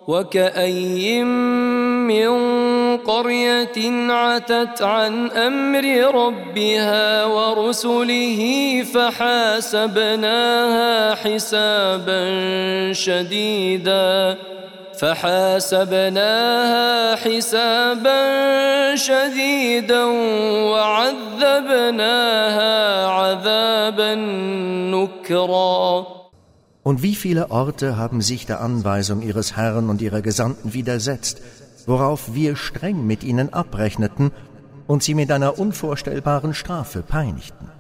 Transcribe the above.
وكأين من قرية عتت عن أمر ربها ورسله فحاسبناها حسابا شديدا وعذبناها عذابا نكرا. Und wie viele Orte haben sich der Anweisung ihres Herrn und ihrer Gesandten widersetzt, worauf wir streng mit ihnen abrechneten und sie mit einer unvorstellbaren Strafe peinigten.